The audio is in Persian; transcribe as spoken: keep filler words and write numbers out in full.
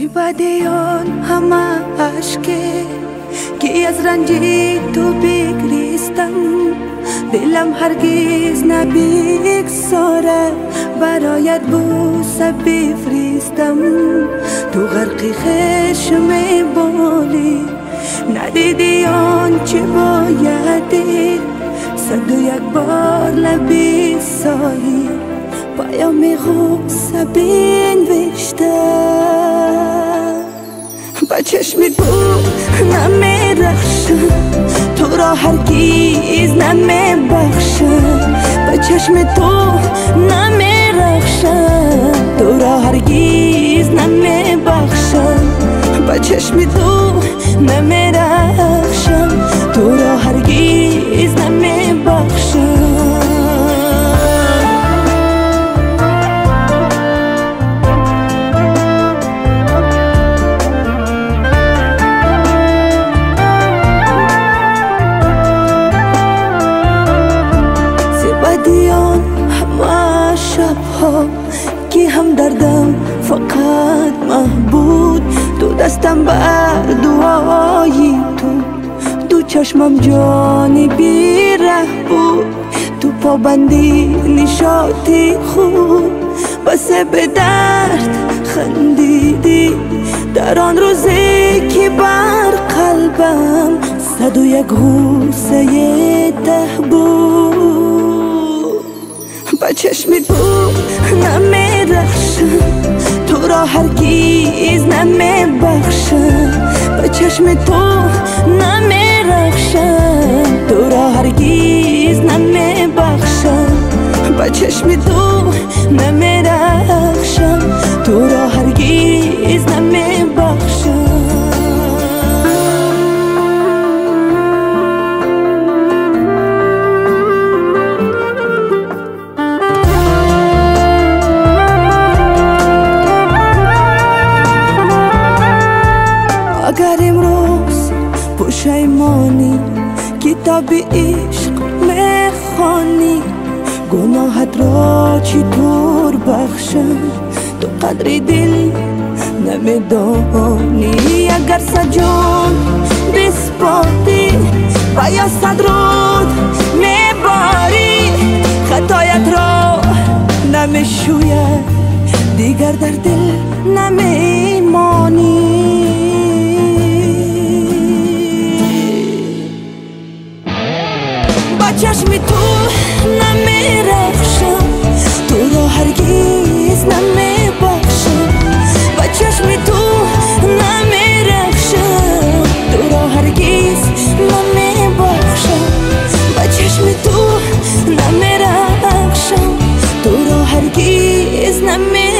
بدیان همه عشقه که از رنجی تو بگریستم، دلم هرگز نبیگذاره برایت بوسه بفرستم. تو غرقی خشم بالی ندیدی آنچه بایدی، صد و یک بار لبی سایی پیام غصه بنوشته. با چشمت بود نمیرخشم، تو را هرگز نمیبخشم. با چشم تو نمیرخشم، تو را هرگز نمیبخشم. با چشم تو نمیرخشم، تو را هرگز نمیبخشم. دیان همه شبها که هم دردم فقط محبود، تو دستم بر دعای تو، تو چشمم جانی بیره بود، تو پابندی نشاطی خوب. بس به درد خندیدی در آن روزی که بر قلبم صد و یک غصه ته بود. با چشمت بود نمیرخشم، تو را هرگز نمیبخشم. با چشم تو نمیرخشم، تو را هرگز نمیبخشم. با چشم تو نمیرخشم، تو را هرگز نمیبخشم. اگر امروز پشیمانی کتاب عشق میخوانی، گناهت را چطور بخشم تو قدر دل نمیدانی. اگر سجان بسپاتی و یا صد رود میباری، خطایت را نمیشوید دیگر در دل نمیمانی. چشم تو نمیرخشم، تو را هرگز نمیبخشم. با چشم تو نمیرخشم، تو را هرگز نمیبخشم. با چشم تو نمیرخشم، تو را هرگز نمیبخشم.